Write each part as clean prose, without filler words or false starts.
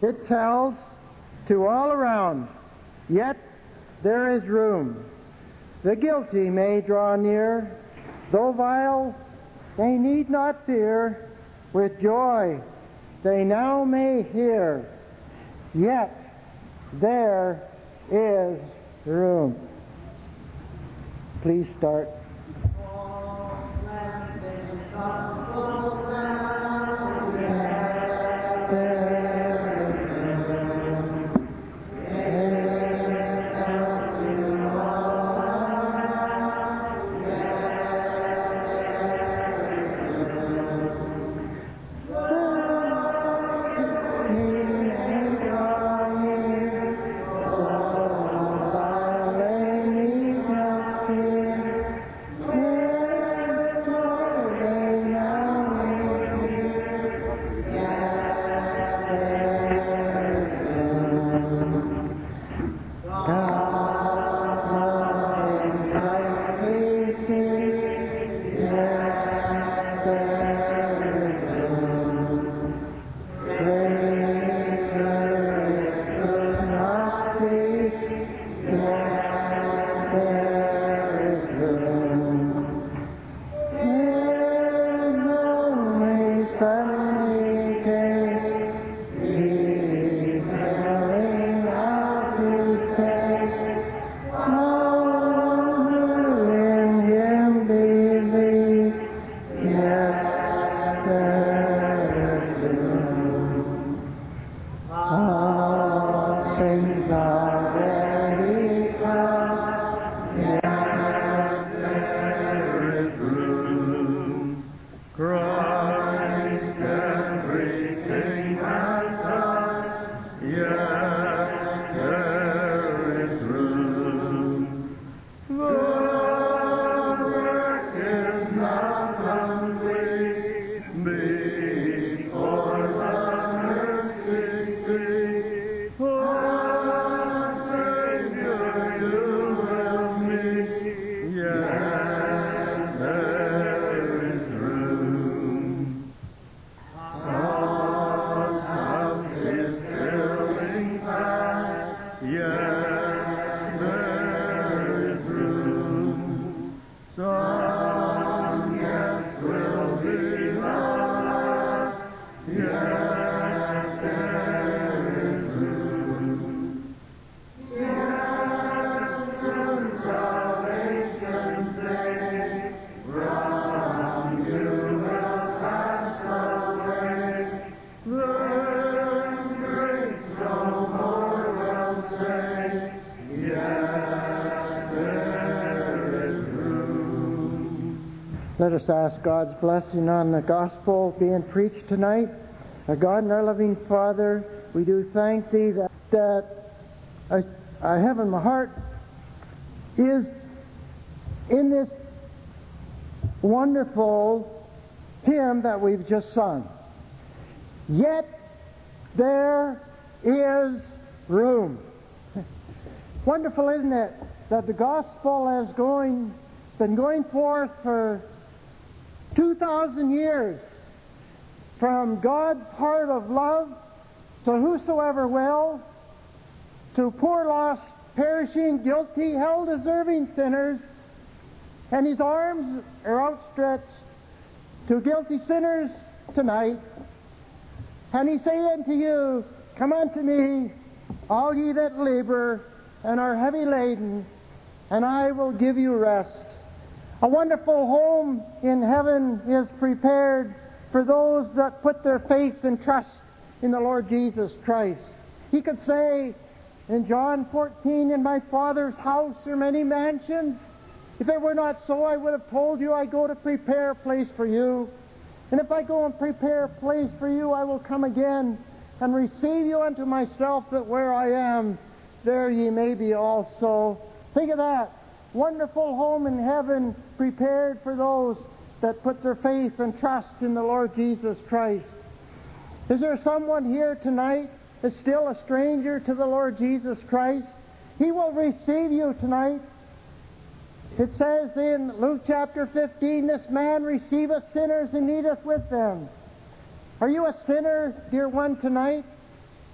It tells to all around, yet there is room. The guilty may draw near, though vile, they need not fear. With joy they now may hear, yet there is room. Please start. Let us ask God's blessing on the gospel being preached tonight. Our God and our loving Father, we do thank Thee that I have in my heart is in this wonderful hymn that we've just sung. Yet there is room. Wonderful, isn't it, that the gospel has been going forth for 2,000 years, from God's heart of love to whosoever will, to poor, lost, perishing, guilty, hell-deserving sinners, and His arms are outstretched to guilty sinners tonight. And He saith unto you, Come unto me, all ye that labor and are heavy laden, and I will give you rest. A wonderful home in heaven is prepared for those that put their faith and trust in the Lord Jesus Christ. He could say in John 14, In my Father's house are many mansions. If it were not so, I would have told you I go to prepare a place for you. And if I go and prepare a place for you, I will come again and receive you unto myself, that where I am, there ye may be also. Think of that. Wonderful home in heaven prepared for those that put their faith and trust in the Lord Jesus Christ. Is there someone here tonight that's still a stranger to the Lord Jesus Christ? He will receive you tonight. It says in Luke chapter 15, This man receiveth sinners and eateth with them. Are you a sinner, dear one, tonight?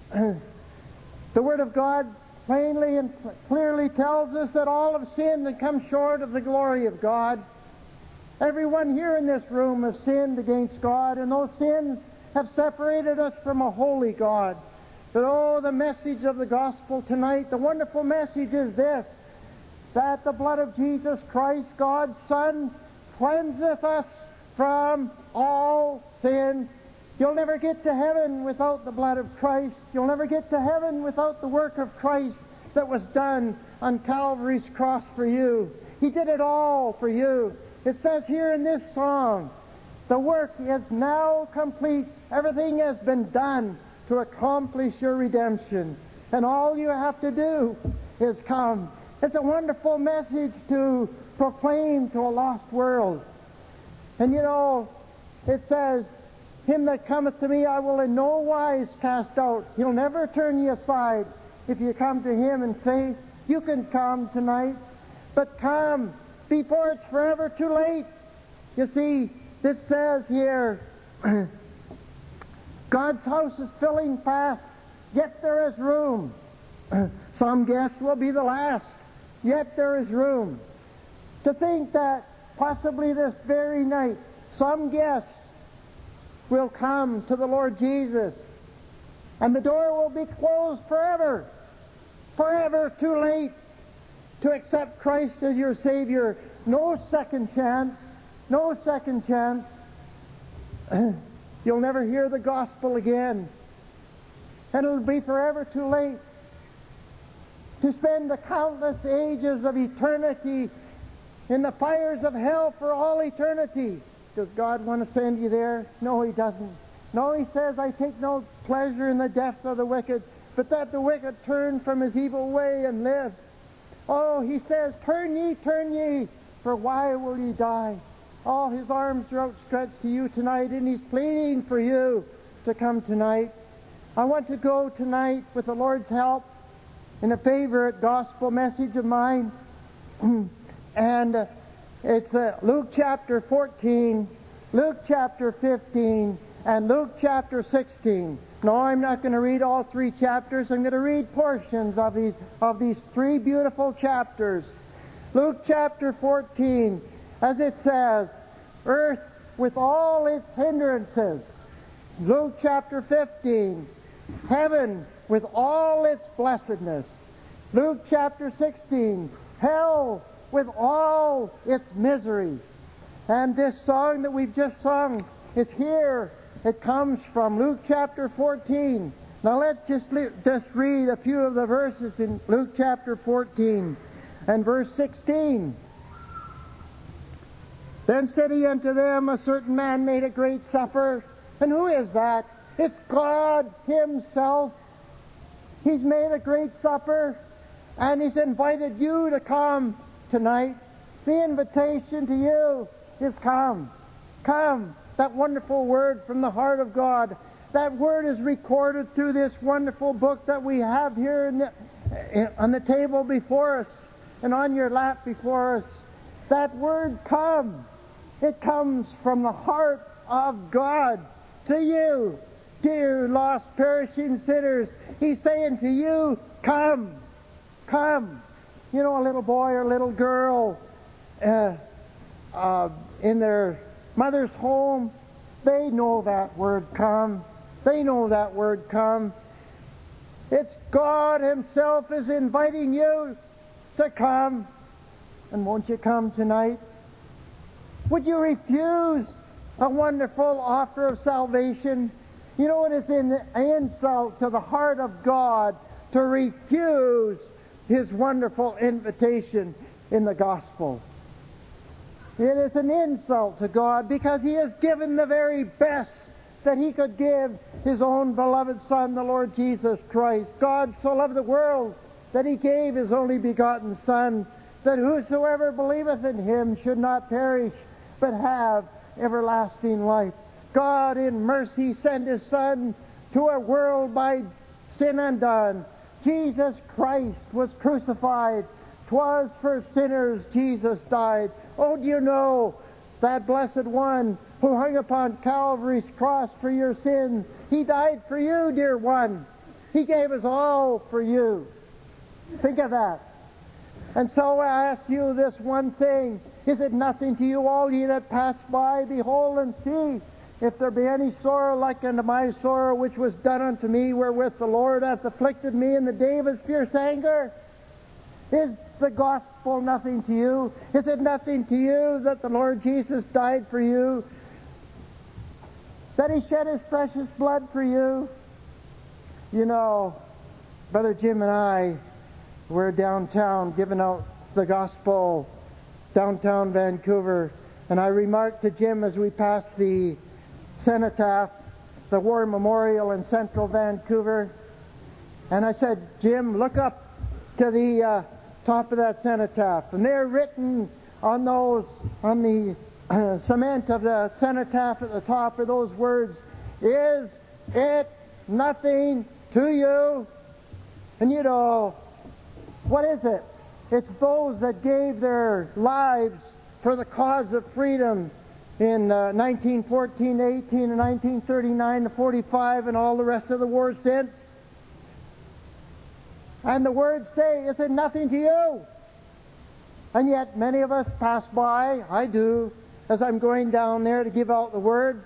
The Word of God plainly and clearly tells us that all have sinned and come short of the glory of God. Everyone here in this room has sinned against God, and those sins have separated us from a holy God. But oh, the message of the gospel tonight, the wonderful message is this, that the blood of Jesus Christ, God's Son, cleanseth us from all sin. You'll never get to heaven without the blood of Christ. You'll never get to heaven without the work of Christ that was done on Calvary's cross for you. He did it all for you. It says here in this song, the work is now complete. Everything has been done to accomplish your redemption. And all you have to do is come. It's a wonderful message to proclaim to a lost world. And you know, it says, him that cometh to me I will in no wise cast out. He'll never turn you aside. If you come to Him in faith, you can come tonight. But come before it's forever too late. You see, this says here, God's house is filling fast, yet there is room. Some guests will be the last, yet there is room. To think that possibly this very night, some guests will come to the Lord Jesus, and the door will be closed forever. Forever too late to accept Christ as your Savior. No second chance. No second chance. You'll never hear the gospel again. And it'll be forever too late to spend the countless ages of eternity in the fires of hell for all eternity. Does God want to send you there? No, He doesn't. No, He says, I take no pleasure in the death of the wicked, but that the wicked turn from his evil way and live. Oh, He says, turn ye, for why will ye die? Oh, His arms are outstretched to you tonight, and He's pleading for you to come tonight. I want to go tonight, with the Lord's help, in a favorite gospel message of mine. And it's Luke chapter 14, Luke chapter 15, and Luke chapter 16. No, I'm not going to read all three chapters. I'm going to read portions of these three beautiful chapters. Luke chapter 14, as it says, earth with all its hindrances. Luke chapter 15, heaven with all its blessedness. Luke chapter 16, hell with all its miseries. And this song that we've just sung is here. It comes from Luke chapter 14. Now let's just read a few of the verses in Luke chapter 14 and verse 16. Then said He unto them, a certain man made a great supper. And who is that? It's God Himself. He's made a great supper, and He's invited you to come tonight. The invitation to you is come. Come. That wonderful word from the heart of God. That word is recorded through this wonderful book that we have here on the table before us and on your lap before us. That word come. It comes from the heart of God to you, dear lost perishing sinners. He's saying to you, come. Come. You know, a little boy or little girl in their mother's home, they know that word come. They know that word come. It's God Himself is inviting you to come. And won't you come tonight? Would you refuse a wonderful offer of salvation? You know, it is an insult to the heart of God to refuse His wonderful invitation in the gospel. It is an insult to God, because He has given the very best that He could give, His own beloved Son, the Lord Jesus Christ. God so loved the world that He gave His only begotten Son, that whosoever believeth in Him should not perish, but have everlasting life. God in mercy sent His Son to a world by sin undone. Jesus Christ was crucified. 'Twas for sinners Jesus died. Oh, do you know that blessed one who hung upon Calvary's cross for your sins? He died for you, dear one. He gave His all for you. Think of that. And so I ask you this one thing. Is it nothing to you, all ye that pass by? Behold and see, if there be any sorrow like unto my sorrow, which was done unto me, wherewith the Lord hath afflicted me in the day of His fierce anger. Is the gospel nothing to you? Is it nothing to you that the Lord Jesus died for you? That He shed His precious blood for you? You know, Brother Jim and I were downtown giving out the gospel, downtown Vancouver, and I remarked to Jim as we passed the cenotaph, the war memorial in central Vancouver, and I said, Jim, look up to the top of that cenotaph, and they're written on the cement of the cenotaph at the top are those words, is it nothing to you? And you know, what is it? It's those that gave their lives for the cause of freedom in 1914, 18, and 1939 to 45, and all the rest of the war since. And the words say, is it nothing to you? And yet many of us pass by, I do, as I'm going down there to give out the word.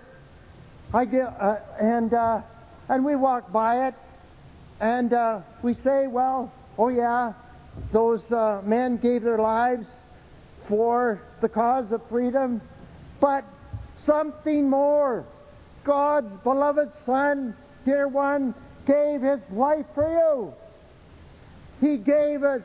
And we walk by it, and we say, well, oh yeah, those men gave their lives for the cause of freedom, but something more. God's beloved Son, dear one, gave His life for you. He gave us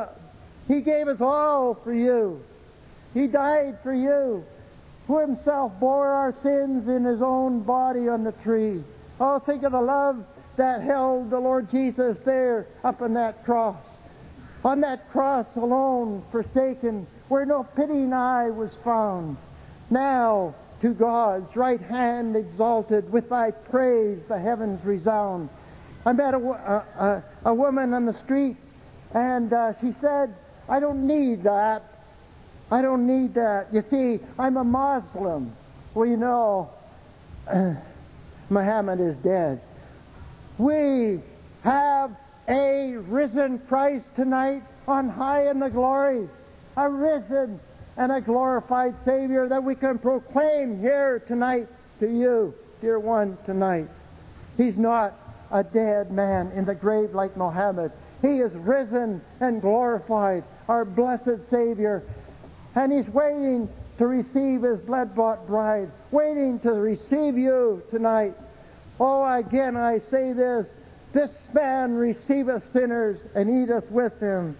all for you. He died for you, who Himself bore our sins in His own body on the tree. Oh, think of the love that held the Lord Jesus there up on that cross. On that cross alone, forsaken, where no pitying eye was found. Now, to God's right hand exalted, with Thy praise the heavens resound. I met a woman on the street, and she said, I don't need that. I don't need that. You see, I'm a Muslim. Well, you know, Muhammad is dead. We have a risen Christ tonight on high in the glory. A risen and a glorified Savior that we can proclaim here tonight to you, dear one, tonight. He's not a dead man in the grave like Muhammad. He is risen and glorified, our blessed Savior. And He's waiting to receive His blood-bought bride, waiting to receive you tonight. Oh, again I say this man receiveth sinners and eateth with them.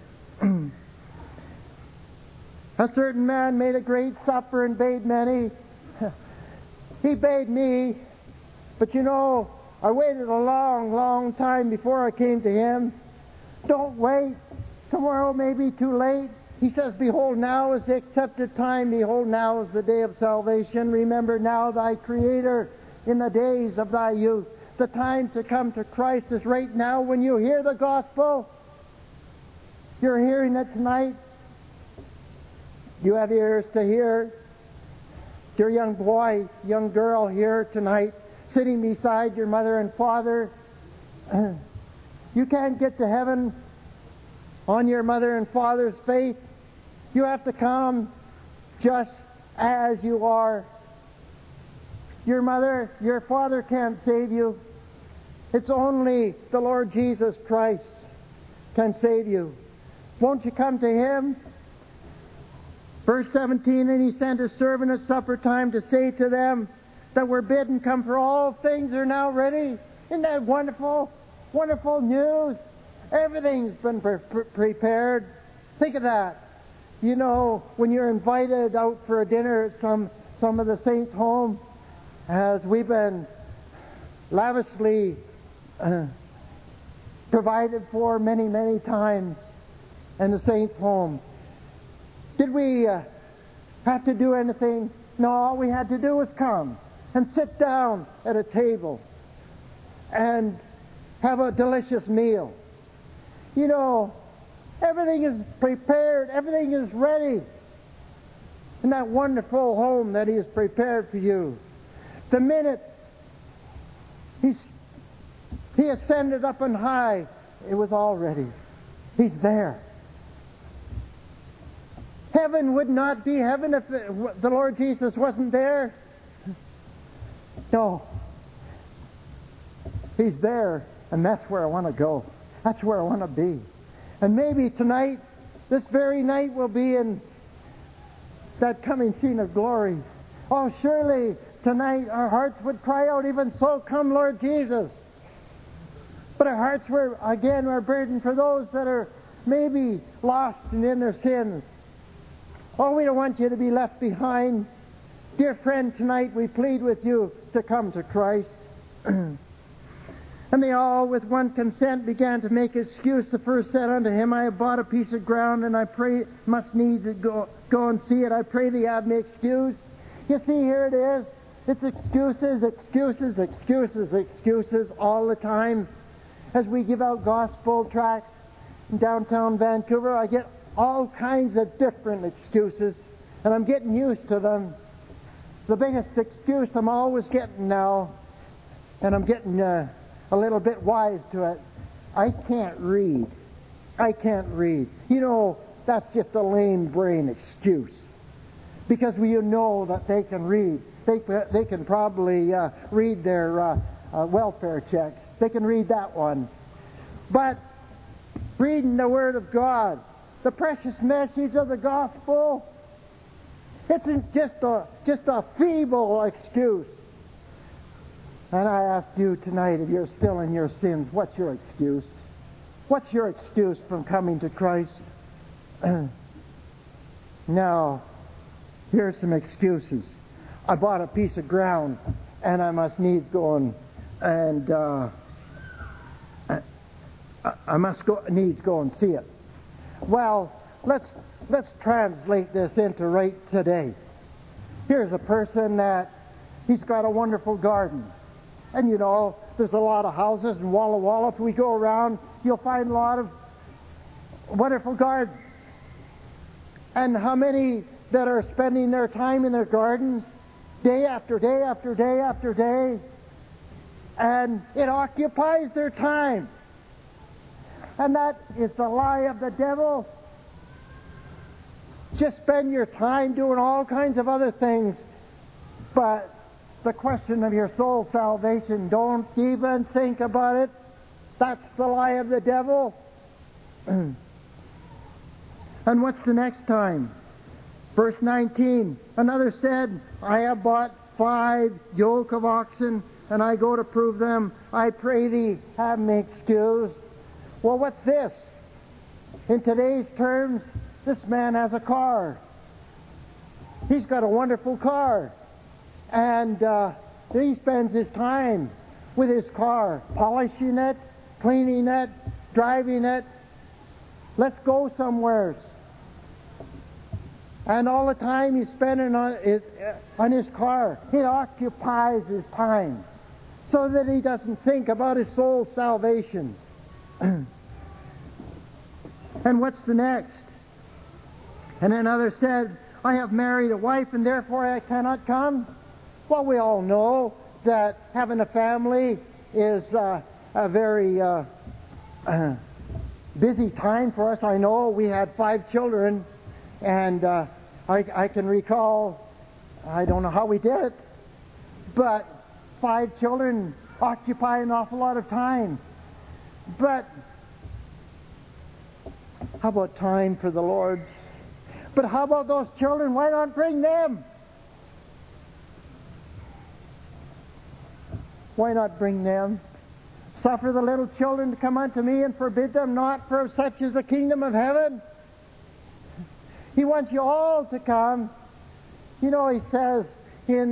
A certain man made a great supper and bade many. He bade me, but you know, I waited a long, long time before I came to Him. Don't wait. Tomorrow may be too late. He says, behold, now is the accepted time. Behold, now is the day of salvation. Remember now thy Creator in the days of thy youth. The time to come to Christ is right now when you hear the gospel. You're hearing it tonight. You have ears to hear. Dear young boy, young girl here tonight, sitting beside your mother and father. You can't get to heaven on your mother and father's faith. You have to come just as you are. Your mother, your father can't save you. It's only the Lord Jesus Christ can save you. Won't you come to Him? Verse 17, and He sent His servant at supper time to say to them that were bidden, come, for all things are now ready. Isn't that wonderful? Wonderful news. Everything's been prepared. Think of that. You know, when you're invited out for a dinner at some of the saints' home, as we've been lavishly provided for many, many times in the saints' home. Did we have to do anything? No, all we had to do was come and sit down at a table and have a delicious meal. You know, everything is prepared, everything is ready in that wonderful home that He has prepared for you. The minute He He ascended up on high. It was all ready. He's there. Heaven would not be heaven if the Lord Jesus wasn't there. No. He's there, and that's where I want to go. That's where I want to be. And maybe tonight, this very night, we'll be in that coming scene of glory. Oh, surely tonight our hearts would cry out, even so, come Lord Jesus. But our hearts were burdened for those that are maybe lost and in their sins. Oh, we don't want you to be left behind. Dear friend, tonight we plead with you to come to Christ. And they all, with one consent, began to make excuse. The first said unto him, I have bought a piece of ground, and I pray, must needs go and see it. I pray thee have me excuse. You see, here it is. It's excuses, excuses, excuses, excuses all the time. As we give out gospel tracts in downtown Vancouver, I get all kinds of different excuses, and I'm getting used to them. The biggest excuse I'm always getting now, and I'm getting a little bit wise to it, I can't read. I can't read. You know, that's just a lame brain excuse. Because you know that they can read. They can probably read their welfare check. They can read that one. But reading the Word of God, the precious message of the gospel, it's just a feeble excuse. And I ask you tonight, if you're still in your sins, what's your excuse? What's your excuse from coming to Christ? Now, here's some excuses. I bought a piece of ground, and I must needs go and I must needs go and see it. Well, let's translate this into right today. Here's a person that he's got a wonderful garden. And you know, there's a lot of houses in Walla Walla. If we go around, you'll find a lot of wonderful gardens. And how many that are spending their time in their gardens day after day after day after day? And it occupies their time. And that is the lie of the devil. Just spend your time doing all kinds of other things, but the question of your soul salvation, don't even think about it. That's the lie of the devil. And what's the next time? Verse 19, another said, I have bought 5 yoke of oxen, and I go to prove them. I pray thee, have me excused. Well, what's this? In today's terms, this man has a car. He's got a wonderful car. And he spends his time with his car, polishing it, cleaning it, driving it. Let's go somewhere. And all the time he's spending on his car, it occupies his time so that he doesn't think about his soul's salvation. And what's the next? And another said, I have married a wife, and therefore I cannot come. Well, we all know that having a family is a very busy time for us. I know we had 5 children, and I can recall, I don't know how we did it, but 5 children occupy an awful lot of time. But how about time for the Lord? But how about those children? Why not bring them? Why not bring them? Suffer the little children to come unto me, and forbid them not, for such is the kingdom of heaven. He wants you all to come. You know, he says in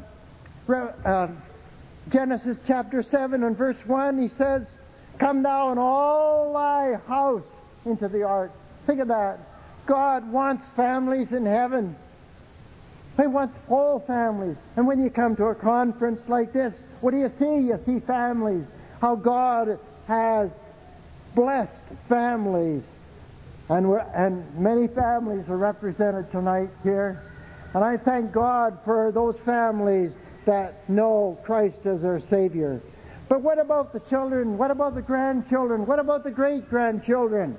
Genesis chapter 7 and verse 1, he says, come thou and all thy house into the ark. Think of that. God wants families in heaven. He wants all families. And when you come to a conference like this, what do you see? You see families. How God has blessed families. And many families are represented tonight here. And I thank God for those families that know Christ as their Savior. But what about the children? What about the grandchildren? What about the great-grandchildren?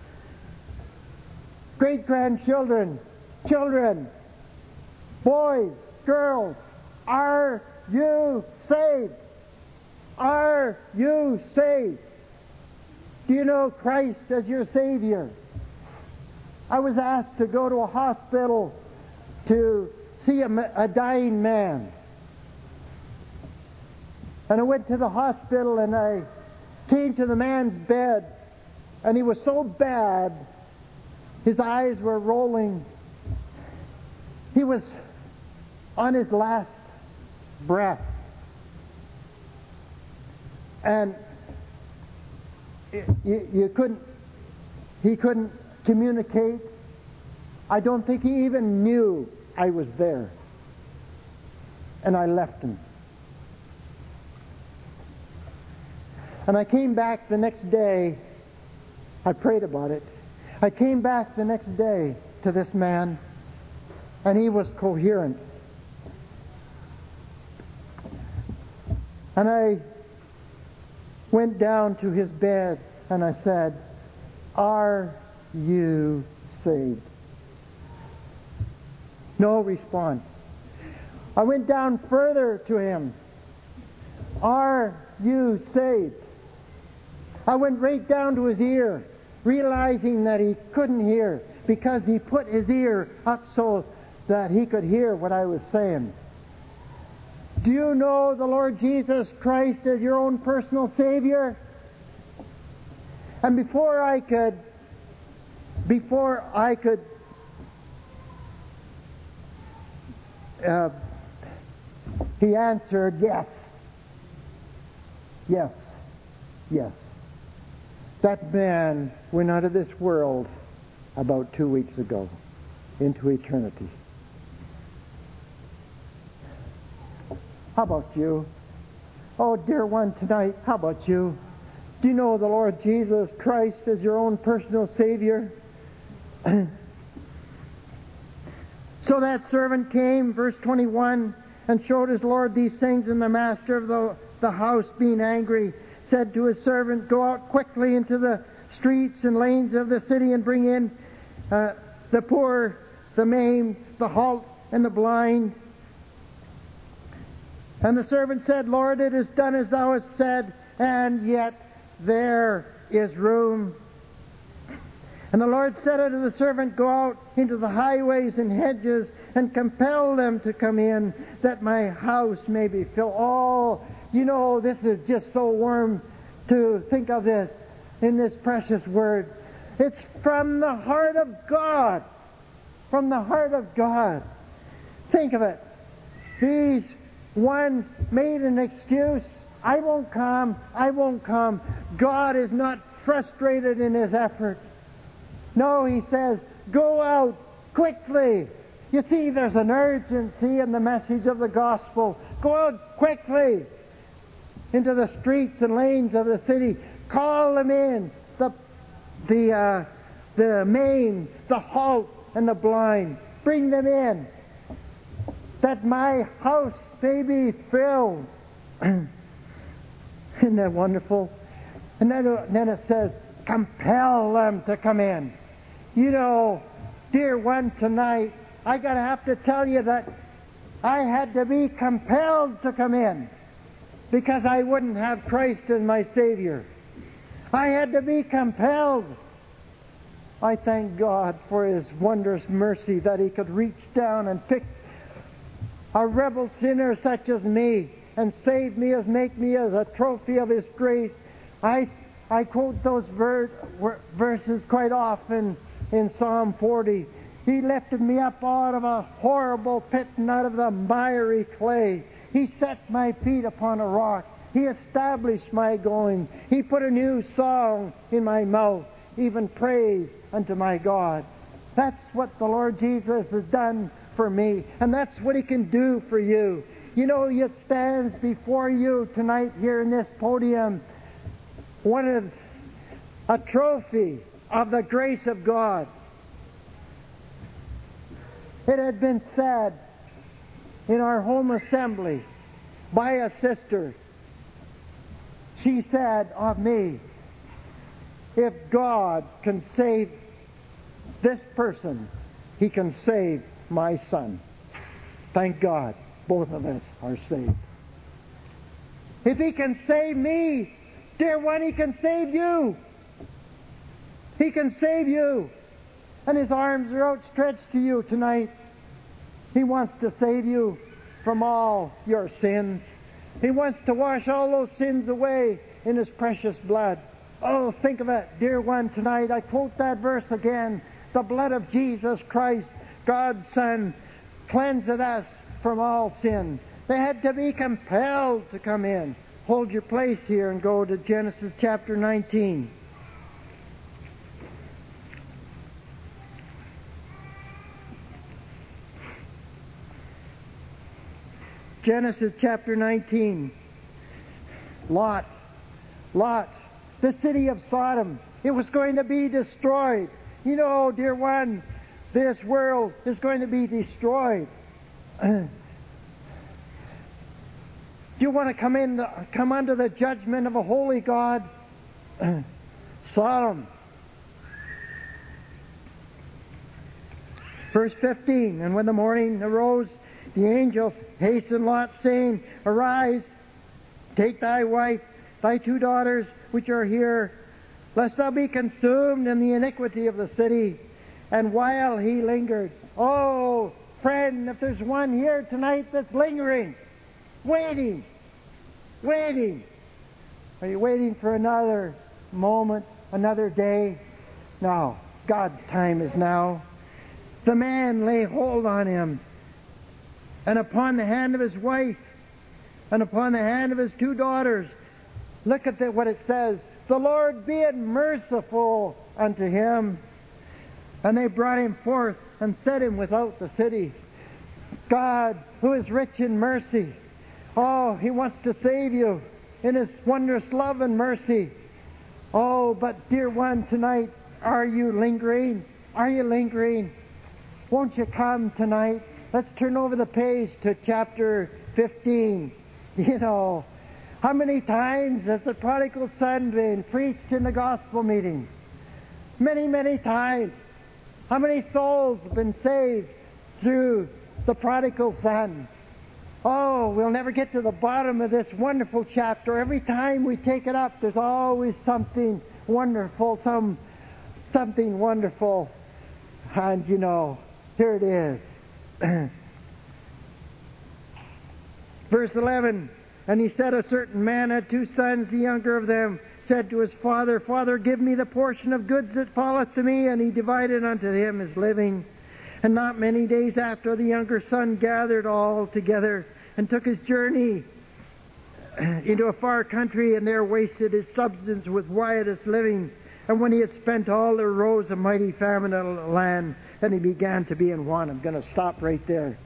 Great-grandchildren, children, boys, girls, are you saved? Are you saved? Do you know Christ as your Savior? I was asked to go to a hospital to see a dying man. And I went to the hospital and I came to the man's bed, and he was so bad, his eyes were rolling. He was on his last breath. And he couldn't communicate. I don't think he even knew I was there. And I left him. And I came back the next day. I prayed about it. I came back the next day to this man, and he was coherent. And I went down to his bed and I said, "Are you saved?" No response. I went down further to him. "Are you saved?" I went right down to his ear, realizing that he couldn't hear because he put his ear up so that he could hear what I was saying. Do you know the Lord Jesus Christ as your own personal Savior? And before I could he answered, "Yes. Yes. Yes." That man went out of this world about 2 weeks ago into eternity. How about you? Oh, dear one, tonight, how about you? Do you know the Lord Jesus Christ as your own personal Savior? So that servant came, verse 21, and showed his Lord these things, and the master of the house, being angry, said to his servant, "Go out quickly into the streets and lanes of the city and bring in the poor, the maimed, the halt, and the blind." And the servant said, "Lord, it is done as thou hast said, and yet there is room." And the Lord said unto the servant, "Go out into the highways and hedges, and compel them to come in, that my house may be filled." Oh, you know, this is just so warm to think of this in this precious word. It's from the heart of God. From the heart of God. Think of it. These ones made an excuse. "I won't come. I won't come." God is not frustrated in His effort. No, He says, "Go out quickly." You see, there's an urgency in the message of the gospel. Go out quickly into the streets and lanes of the city. Call them in. The maimed, the halt, and the blind. Bring them in, that my house may be filled. Isn't that wonderful? And then it says, compel them to come in. You know, dear one, tonight, I have to tell you that I had to be compelled to come in because I wouldn't have Christ as my Savior. I had to be compelled. I thank God for His wondrous mercy that He could reach down and pick a rebel sinner such as me and save me, make me as a trophy of His grace. I quote those verses quite often in Psalm 40. He lifted me up out of a horrible pit and out of the miry clay. He set my feet upon a rock. He established my going. He put a new song in my mouth, even praise unto my God. That's what the Lord Jesus has done for me, and that's what He can do for you. You know, it stands before you tonight here in this podium a trophy of the grace of God. It had been said in our home assembly by a sister She said of me, if God can save this person, He can save my son. Thank God, both of us are saved. If He can save me, dear one, He can save you. He can save you. And His arms are outstretched to you tonight. He wants to save you from all your sins. He wants to wash all those sins away in His precious blood. Oh, think of it, dear one, tonight. I quote that verse again. The blood of Jesus Christ, God's Son, cleanseth us from all sin. They had to be compelled to come in. Hold your place here and go to Genesis chapter 19. Genesis chapter 19. Lot, the city of Sodom, it was going to be destroyed. You know, dear one, this world is going to be destroyed. Do you want to come under the judgment of a holy God? Sodom. Verse 15, and when the morning arose, the angel hastened Lot, saying, Arise, take thy wife, thy 2 daughters, which are here, lest thou be consumed in the iniquity of the city. And while he lingered, oh, friend, if there's one here tonight that's lingering, waiting. Are you waiting for another moment, another day? No, God's time is now. The man lay hold on him, and upon the hand of his wife, and upon the hand of his 2 daughters. Look at what it says. The Lord be it merciful unto him. And they brought him forth and set him without the city. God, who is rich in mercy. Oh, He wants to save you in His wondrous love and mercy. Oh, but dear one, tonight, are you lingering? Are you lingering? Won't you come tonight? Let's turn over the page to chapter 15. You know, how many times has the prodigal son been preached in the gospel meeting? Many, many times. How many souls have been saved through the prodigal son? Oh, we'll never get to the bottom of this wonderful chapter. Every time we take it up, there's always something wonderful, something wonderful. And you know, here it is. Verse 11, and he said, a certain man had 2 sons. The younger of them said to his father, Father, give me the portion of goods that falleth to me. And he divided unto him his living. And not many days after, the younger son gathered all together and took his journey into a far country, and there wasted his substance with riotous living. And when he had spent all, there arose a mighty famine in the land, and he began to be in want. I'm going to stop right there.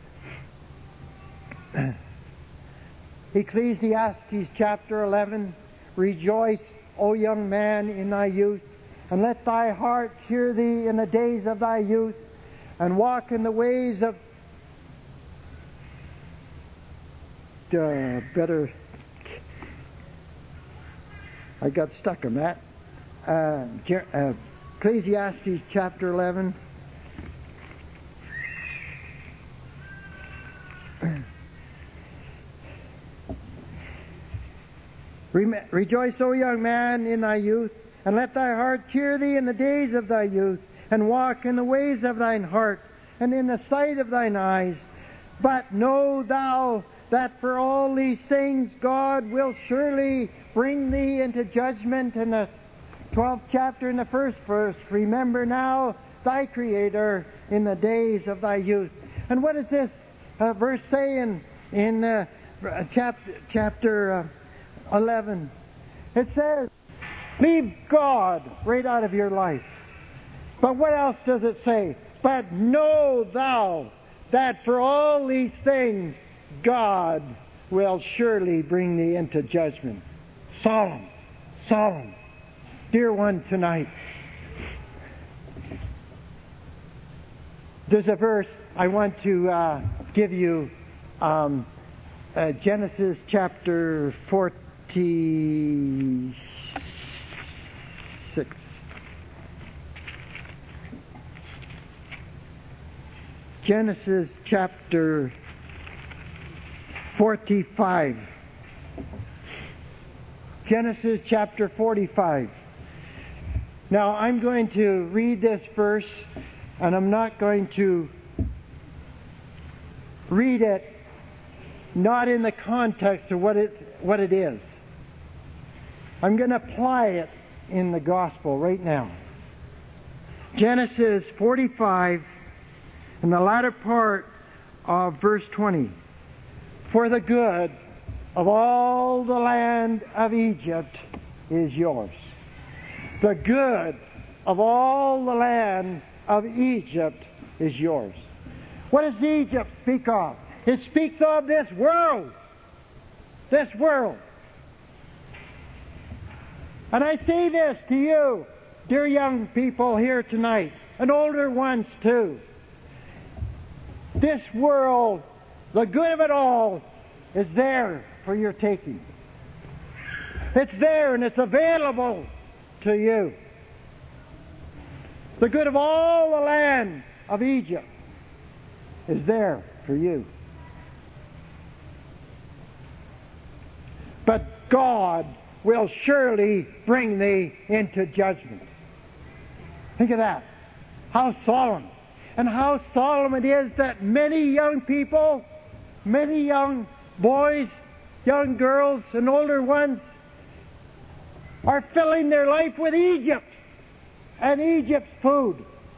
Ecclesiastes chapter 11. Rejoice, O young man, in thy youth, and let thy heart cheer thee in the days of thy youth, and walk in the ways of... I got stuck on that. Ecclesiastes chapter 11. Rejoice, O young man, in thy youth, and let thy heart cheer thee in the days of thy youth, and walk in the ways of thine heart, and in the sight of thine eyes. But know thou that for all these things God will surely bring thee into judgment. In the 12th chapter, in the 1st verse, remember now thy Creator in the days of thy youth. And what does this verse say in chapter 11? It says, leave God right out of your life. But what else does it say? But know thou that for all these things God will surely bring thee into judgment. Solemn. Dear one, tonight, there's a verse I want to give you. Genesis chapter 26. Genesis chapter 45. Genesis chapter 45. Now I'm going to read this verse, and I'm not going to read it not in the context of what it is. I'm going to apply it in the gospel right now. Genesis 45, in the latter part of verse 20. For the good of all the land of Egypt is yours. The good of all the land of Egypt is yours. What does Egypt speak of? It speaks of this world. This world. And I say this to you, dear young people here tonight, and older ones too. This world, the good of it all, is there for your taking. It's there and it's available to you. The good of all the land of Egypt is there for you. But God will surely bring thee into judgment. Think of that. How solemn. And how solemn it is that many young people, many young boys, young girls, and older ones are filling their life with Egypt and Egypt's food.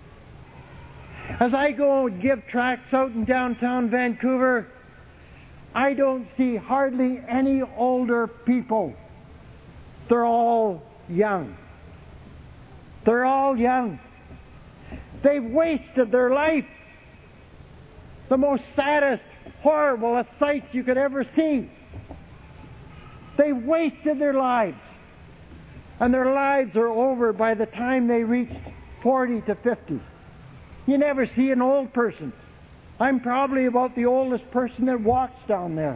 As I go and give tracts out in downtown Vancouver, I don't see hardly any older people. They're all young. They're all young. They've wasted their life. The most saddest, horrible sights you could ever see. They've wasted their lives. And their lives are over by the time they reach 40 to 50. You never see an old person. I'm probably about the oldest person that walks down there.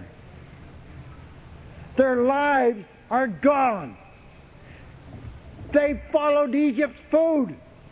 Their lives are gone. They followed Egypt's food.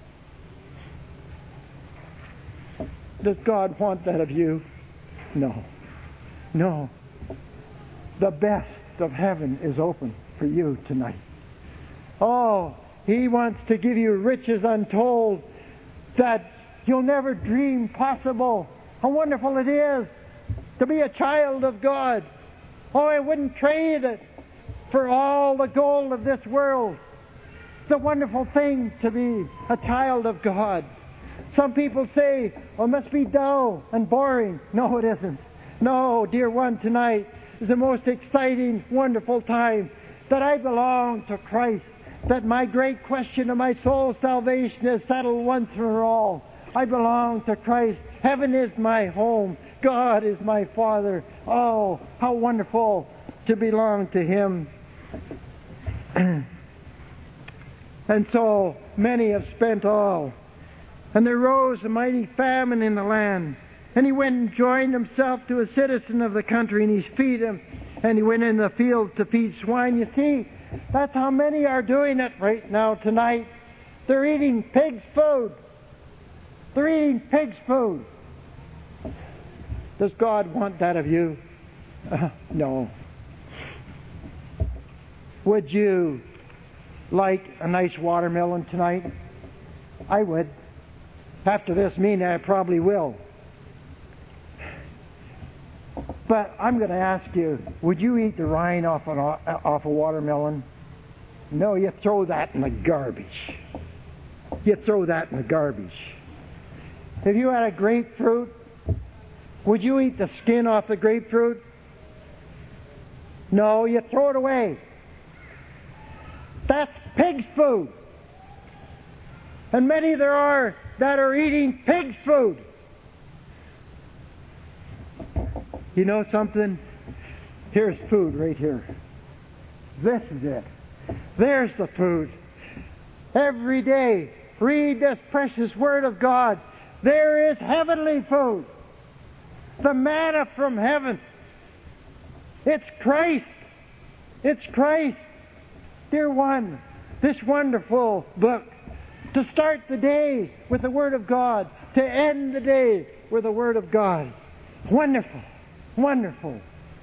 Does God want that of you? No. No. The best of heaven is open for you tonight. Oh, He wants to give you riches untold that you'll never dream possible. How wonderful it is to be a child of God. Oh, I wouldn't trade it for all the gold of this world. It's a wonderful thing to be a child of God. Some people say, oh, it must be dull and boring. No, it isn't. No, dear one, tonight is the most exciting, wonderful time that I belong to Christ. That my great question of my soul's salvation is settled once for all. I belong to Christ. Heaven is my home. God is my Father. Oh, how wonderful to belong to Him. And so many have spent all. And there rose a mighty famine in the land. And he went and joined himself to a citizen of the country, and he feed him. And he went in the field to feed swine. You see, that's how many are doing it right now tonight. They're eating pig's food. They're eating pig's food. Does God want that of you? No. Would you like a nice watermelon tonight? I would. After this meeting, I probably will. But I'm going to ask you, would you eat the rind off a watermelon? No, you throw that in the garbage. You throw that in the garbage. If you had a grapefruit, would you eat the skin off the grapefruit? No, you throw it away. That's pig's food. And many there are that are eating pig's food. You know something? Here's food right here. This is it. There's the food. Every day, read this precious Word of God. There is heavenly food. The manna from heaven. It's Christ. It's Christ. Dear one, this wonderful book, to start the day with the Word of God, to end the day with the Word of God. Wonderful, wonderful.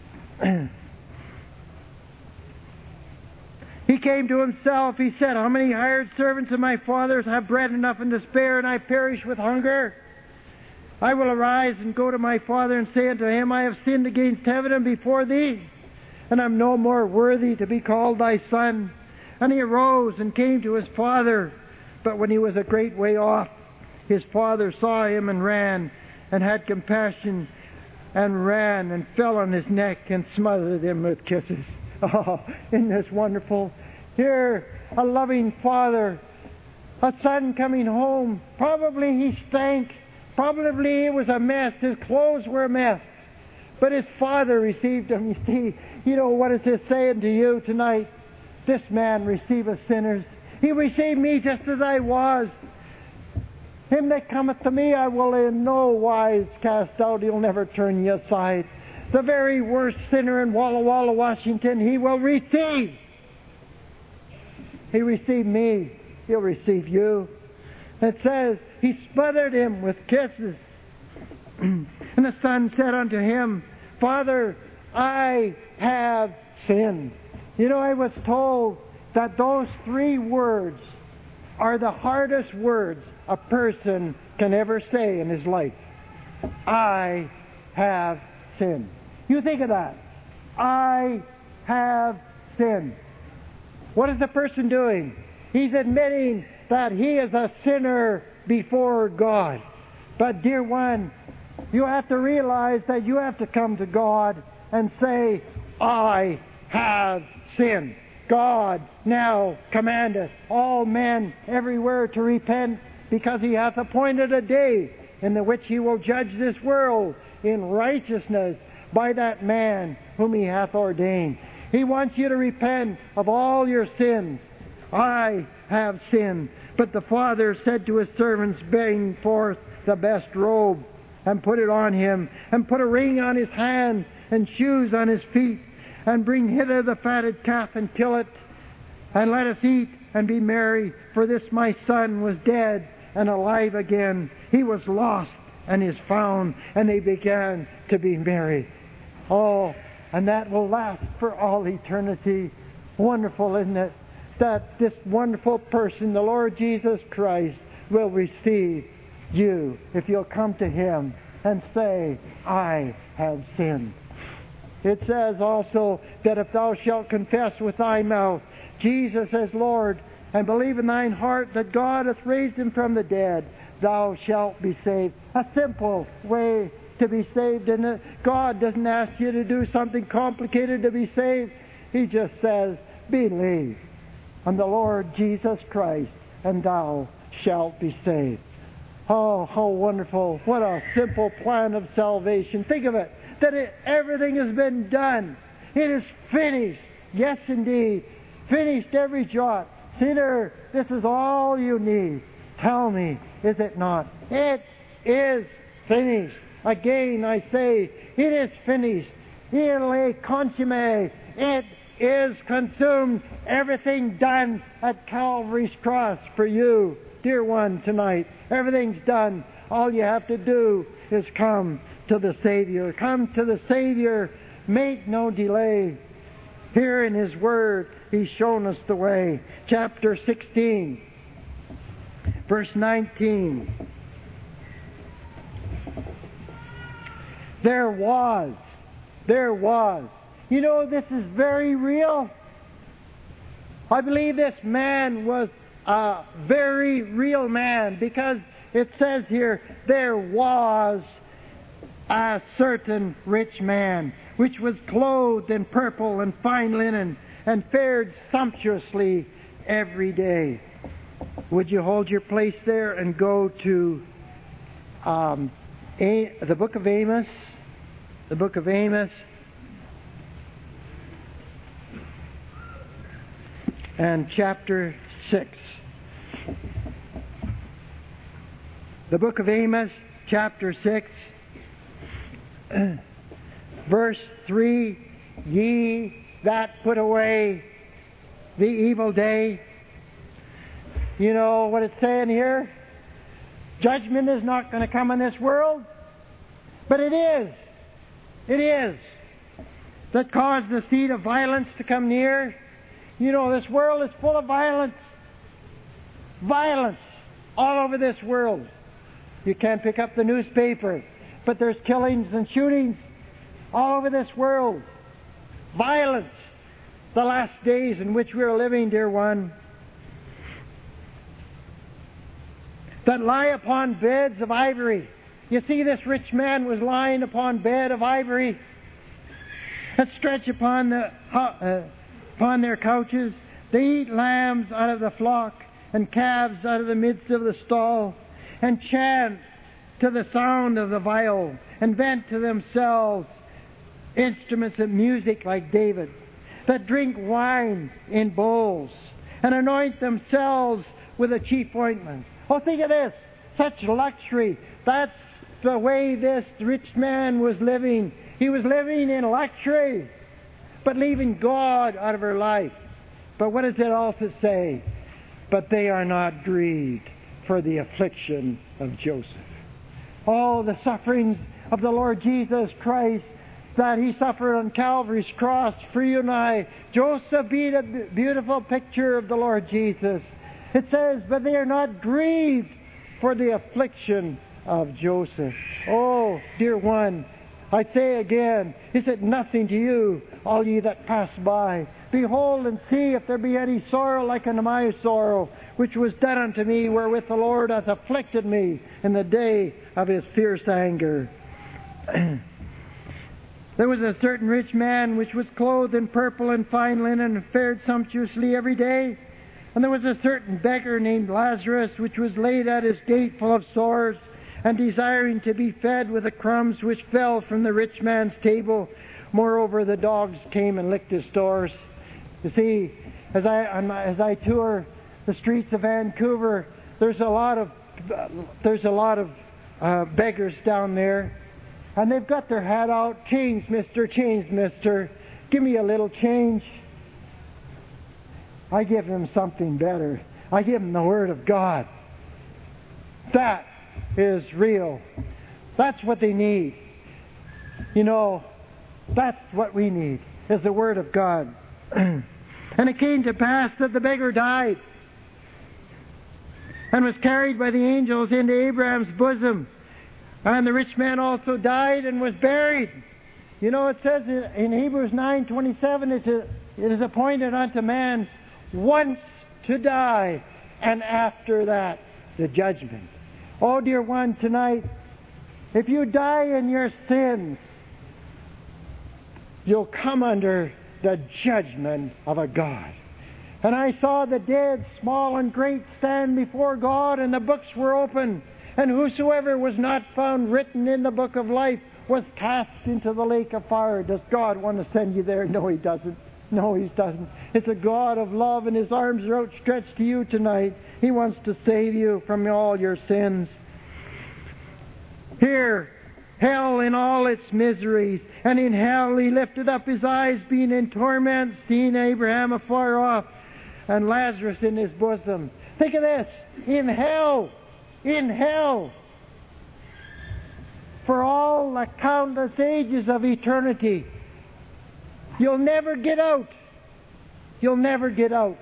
He came to himself. He said, how many hired servants of my father's have bread enough and to spare, and I perish with hunger? I will arise and go to my father and say unto him, I have sinned against heaven and before thee, and I am no more worthy to be called thy son. And he arose and came to his father. But when he was a great way off, his father saw him and ran, and had compassion, and ran and fell on his neck and smothered him with kisses. Oh, isn't this wonderful? Here, a loving father, a son coming home. Probably he stank. Probably it was a mess. His clothes were a mess. But his father received him. You see, what is this saying to you tonight? This man receiveth sinners. He received me just as I was. Him that cometh to me I will in no wise cast out. He'll never turn you aside. The very worst sinner in Walla Walla, Washington, he will receive. He received me. He'll receive you. It says, he smothered him with kisses. And the son said unto him, Father, I have sinned. I was told that those 3 words are the hardest words a person can ever say in his life. I have sinned. You think of that. I have sinned. What is the person doing? He's admitting that he is a sinner before God. But dear one, you have to realize that you have to come to God and say, I have sinned. God now commandeth all men everywhere to repent, because he hath appointed a day in the which he will judge this world in righteousness by that man whom he hath ordained. He wants you to repent of all your sins. I have sinned. But the father said to his servants, bring forth the best robe, and put it on him, and put a ring on his hand, and shoes on his feet, and bring hither the fatted calf, and kill it, and let us eat and be merry. For this my son was dead and alive again. He was lost and is found. And they began to be merry. Oh, and that will last for all eternity. Wonderful, isn't it? That this wonderful person, the Lord Jesus Christ, will receive you if you'll come to him and say, I have sinned. It says also that if thou shalt confess with thy mouth Jesus as Lord, and believe in thine heart that God hath raised him from the dead, thou shalt be saved. A simple way to be saved. And God doesn't ask you to do something complicated to be saved. He just says, believe on the Lord Jesus Christ, and thou shalt be saved. Oh, how wonderful. What a simple plan of salvation. Think of it, that everything has been done. It is finished. Yes, indeed. Finished every jot. Sinner, this is all you need. Tell me, is it not? It is finished. Again, I say, it is finished. Il est consommé. It is consumed. Everything done at Calvary's cross for you, dear one, tonight. Everything's done. All you have to do is come to the Savior. Come to the Savior. Make no delay. Here in His Word, He's shown us the way. Chapter 16, verse 19. There was. You know, this is very real. I believe this man was a very real man, because it says here, there was a certain rich man, which was clothed in purple and fine linen, and fared sumptuously every day. Would you hold your place there and go to the book of Amos? The book of Amos. And chapter 6. The book of Amos, chapter 6, verse 3. Ye that put away the evil day. You know what it's saying here? Judgment is not going to come in this world, but it is. It is. That caused the seed of violence to come near. You know, this world is full of violence. Violence all over this world. You can't pick up the newspaper, but there's killings and shootings all over this world. Violence. The last days in which we are living, dear one. That lie upon beds of ivory. You see, this rich man was lying upon bed of ivory that stretch upon their couches. They eat lambs out of the flock and calves out of the midst of the stall, and chant to the sound of the viol, and vent to themselves instruments of music like David, that drink wine in bowls, and anoint themselves with a chief ointment. Oh, think of this! Such luxury. That's the way this rich man was living. He was living in luxury, but leaving God out of her life. But what does it also say? But they are not grieved for the affliction of Joseph. Oh, the sufferings of the Lord Jesus Christ that He suffered on Calvary's cross for you and I. Joseph being a beautiful picture of the Lord Jesus. It says, but they are not grieved for the affliction of Joseph. Oh, dear one, I say again, is it nothing to you, all ye that pass by? Behold and see if there be any sorrow like unto my sorrow, which was done unto me, wherewith the Lord hath afflicted me in the day of His fierce anger. There was a certain rich man which was clothed in purple and fine linen, and fared sumptuously every day. And there was a certain beggar named Lazarus, which was laid at his gate full of sores, and desiring to be fed with the crumbs which fell from the rich man's table. Moreover, the dogs came and licked his stores. You see, as I tour the streets of Vancouver, there's a lot of beggars down there, and they've got their hat out. Change, mister, give me a little change. I give them something better. I give them the Word of God. That is real. That's what they need. You know, that's what we need, is the Word of God. And it came to pass that the beggar died, and was carried by the angels into Abraham's bosom. And the rich man also died and was buried. You know, it says in Hebrews 9:27, it is appointed unto man once to die, and after that, the judgment. Oh, dear one, tonight, if you die in your sins, you'll come under the judgment of a God. And I saw the dead, small and great, stand before God, and the books were open. And whosoever was not found written in the book of life was cast into the lake of fire. Does God want to send you there? No, He doesn't. No, He doesn't. It's a God of love, and His arms are outstretched to you tonight. He wants to save you from all your sins. Here, hell in all its miseries. And in hell He lifted up His eyes, being in torment, seeing Abraham afar off, and Lazarus in his bosom. Think of this. In hell, for all the countless ages of eternity. You'll never get out. You'll never get out.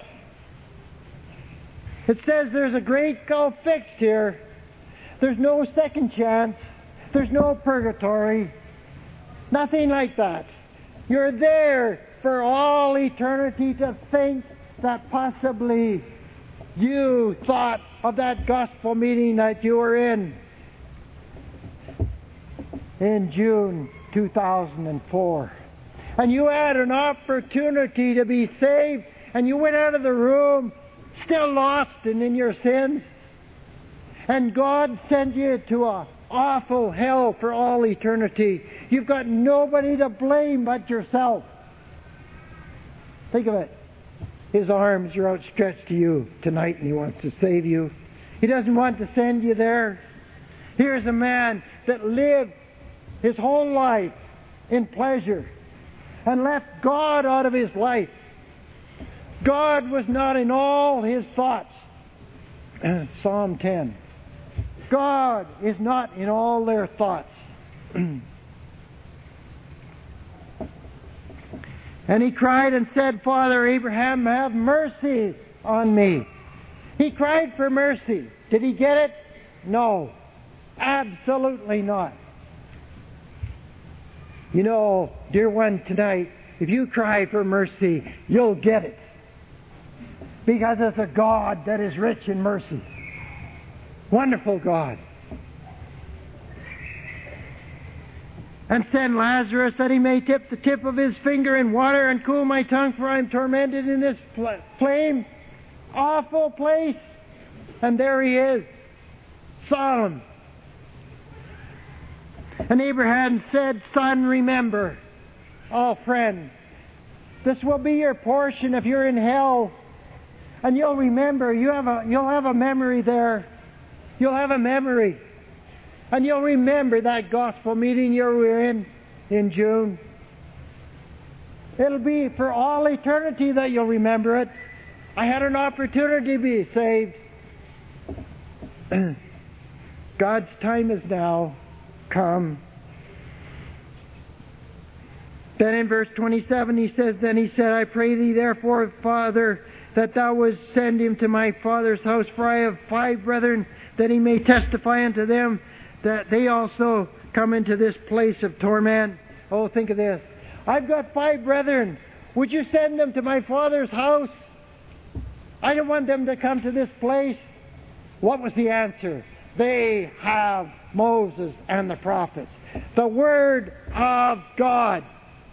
It says there's a great gulf fixed here. There's no second chance. There's no purgatory. Nothing like that. You're there for all eternity. To think that possibly you thought of that gospel meeting that you were in June 2004. And you had an opportunity to be saved, and you went out of the room still lost and in your sins. And God sent you to an awful hell for all eternity. You've got nobody to blame but yourself. Think of it. His arms are outstretched to you tonight, and He wants to save you. He doesn't want to send you there. Here's a man that lived his whole life in pleasure. and left God out of his life. God was not in all his thoughts. Psalm 10. God is not in all their thoughts. And he cried and said, Father Abraham, have mercy on me. He cried for mercy. Did he get it? No. Absolutely not. You know, dear one, tonight, if you cry for mercy, you'll get it. Because it's a God that is rich in mercy. Wonderful God. And send Lazarus that he may dip the tip of his finger in water and cool my tongue, for I am tormented in this flame. Awful place. And there he is, solemn. And Abraham said, Son, remember. Oh, friend, this will be your portion if you're in hell. And you'll remember, you'll have a memory there. You'll have a memory. And you'll remember that gospel meeting you were in June. It'll be for all eternity that you'll remember it. I had an opportunity to be saved. God's time is now come. Then in verse 27 he says, Then he said, I pray thee therefore, Father, that thou wouldst send him to my father's house, for I have 5 brethren, that he may testify unto them that they also come into this place of torment. Oh, think of this. I've got 5 brethren. Would you send them to my father's house? I don't want them to come to this place. What was the answer? They have Moses and the prophets. The Word of God.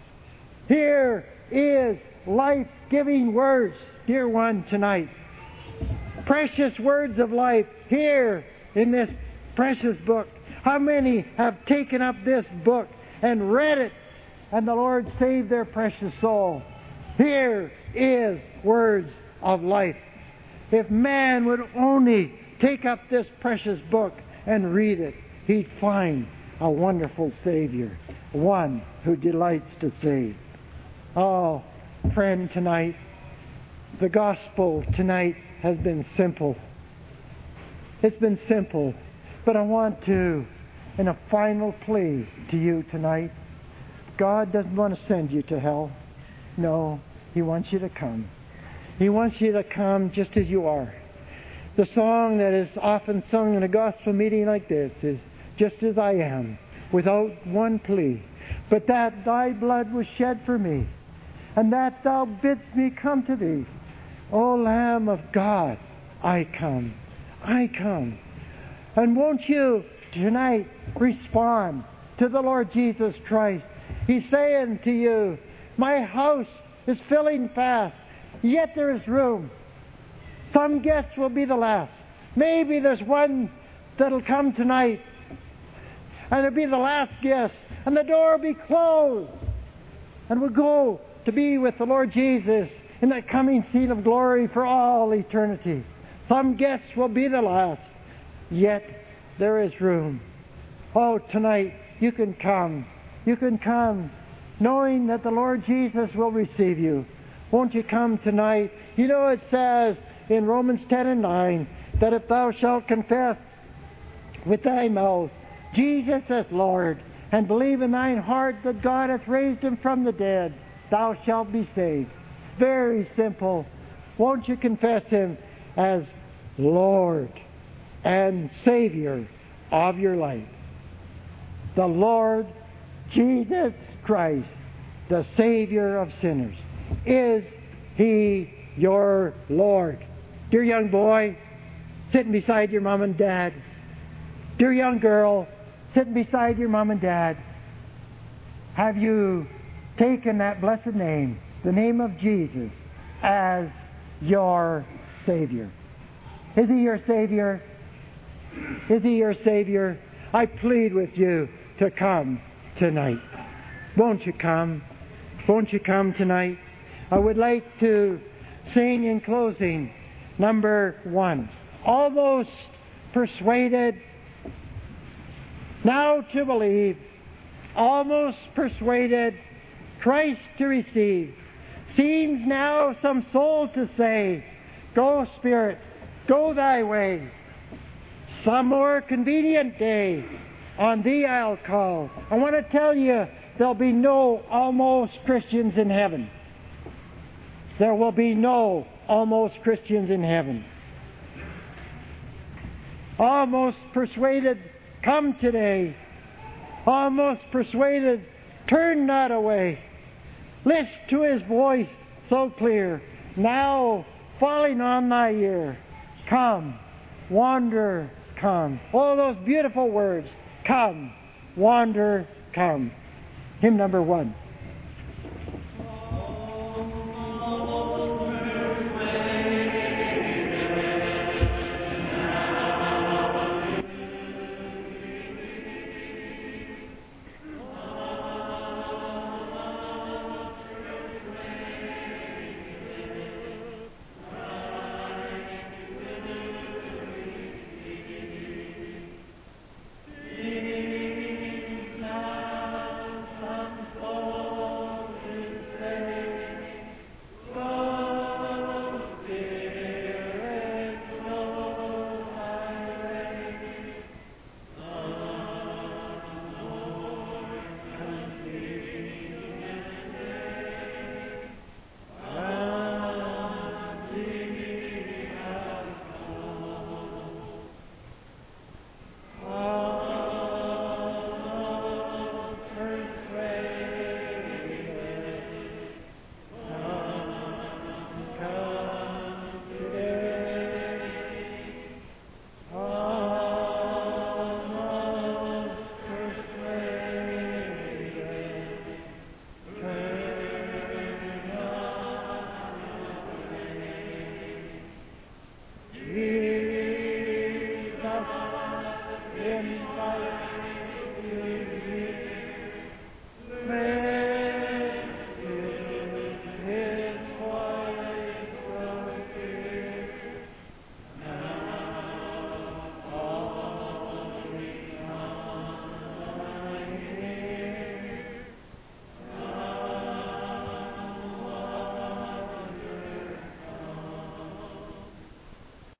Here is life-giving words, dear one, tonight. Precious words of life here in this precious book. How many have taken up this book and read it, and the Lord saved their precious soul? Here is words of life. If man would only take up this precious book and read it, he'd find a wonderful Savior, one who delights to save. Oh, friend, tonight, the gospel tonight has been simple. It's been simple. But I want to, in a final plea to you tonight, God doesn't want to send you to hell. No, He wants you to come. He wants you to come just as you are. The song that is often sung in a gospel meeting like this is, Just as I am, without one plea, but that thy blood was shed for me, and that thou bidst me come to thee. O Lamb of God, I come. I come. And won't you tonight respond to the Lord Jesus Christ? He's saying to you, my house is filling fast, yet there is room. Some guests will be the last. Maybe there's one that'll come tonight, and it'll be the last guest, and the door will be closed, and we'll go to be with the Lord Jesus in that coming seat of glory for all eternity. Some guests will be the last, yet there is room. Oh, tonight you can come. You can come knowing that the Lord Jesus will receive you. Won't you come tonight? You know it says in Romans 10 and 9 that if thou shalt confess with thy mouth Jesus as Lord, and believe in thine heart that God hath raised him from the dead, thou shalt be saved. Very simple. Won't you confess him as Lord and Savior of your life? The Lord Jesus Christ, the Savior of sinners. Is He your Lord? Dear young boy, sitting beside your mom and dad. Dear young girl, sitting beside your mom and dad. Have you taken that blessed name, the name of Jesus, as your Savior? Is He your Savior? Is He your Savior? I plead with you to come tonight. Won't you come? Won't you come tonight? I would like to sing in closing number 1. Almost persuaded now to believe, almost persuaded Christ to receive. Seems now some soul to say, go, Spirit, go thy way. Some more convenient day, on thee I'll call. I want to tell you, there'll be no almost Christians in heaven. There will be no almost Christians in heaven. Almost persuaded, come today. Almost persuaded, turn not away. List to his voice so clear, now falling on thy ear. Come, wander, come. All those beautiful words. Come, wander, come. Hymn number 1.